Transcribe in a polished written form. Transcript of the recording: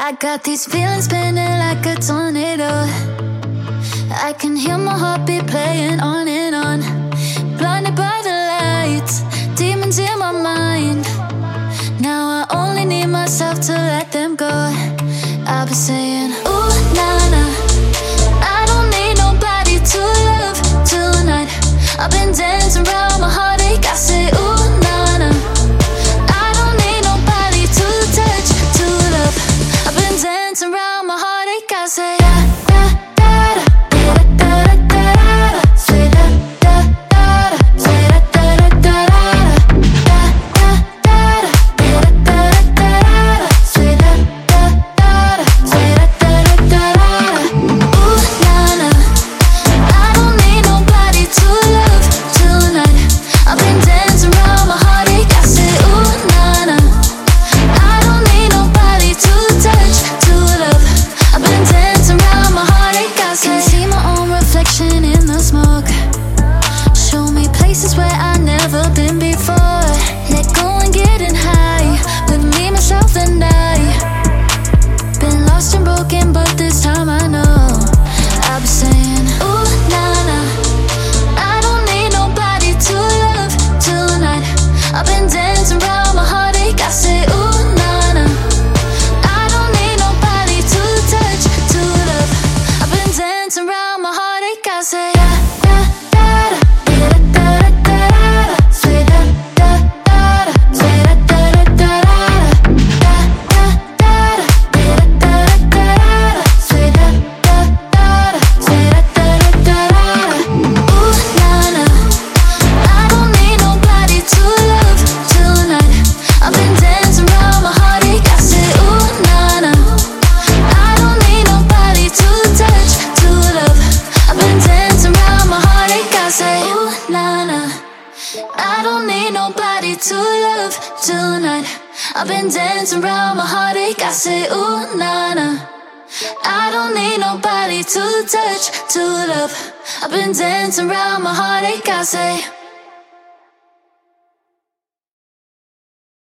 I got these feelings spinning like a tornado. I can hear my heartbeat playing on and on. Blinded by the lights, demons in my mind. Now I only need myself to let them go. I've been saying, ooh, nah, nah, I don't need nobody to love tonight. I've been dancing around my heartache. I say, ooh, nah, nah, I don't need nobody to touch, to love. I've been dancing around my heartache. I say, da, da, da, da, da, da, da, da. Say da, da, da, da. Say da, da, da, da, da, da, da, da, da, da, da. Say da, da, da, da. Say da, da, da, da, da. Ooh, nah, nah, I don't need nobody to love tonight. I've been dancing around my heartache. I say, ooh, nah, nah, I don't need nobody to touch, to love. I've been dancing around my heartache. I say, can see my own reflection in the smoke. Show me places where I've never been before. Let go and getting high with me, myself, and I. Been lost and broken, but this time I know. I've been saying, ooh, nah, nah, I don't need nobody to love tonight. I've been dancing around my heartache. I say, ooh, nah, nah, I don't need nobody to touch, to love. I've been dancing around my heartache. I say, da, da, da, da, da, da, da, da. Say da, da, da, da. Say da, da, da, da, da, da, da, da, da, da, da. Say da, da, da, da. Say da, da, da, da, da. Ooh, nah, nah, I don't need nobody to love tonight. I've been dancing around my heartache. I say, ooh, nah, nah, I don't need nobody to touch, to love. I've been dancing around my heartache. I say, ooh, nah, nah, I don't need nobody to love tonight. I've been dancing around my heartache. I say, ooh, nah, nah, I don't need nobody to touch, to love. I've been dancing around my heartache. I say.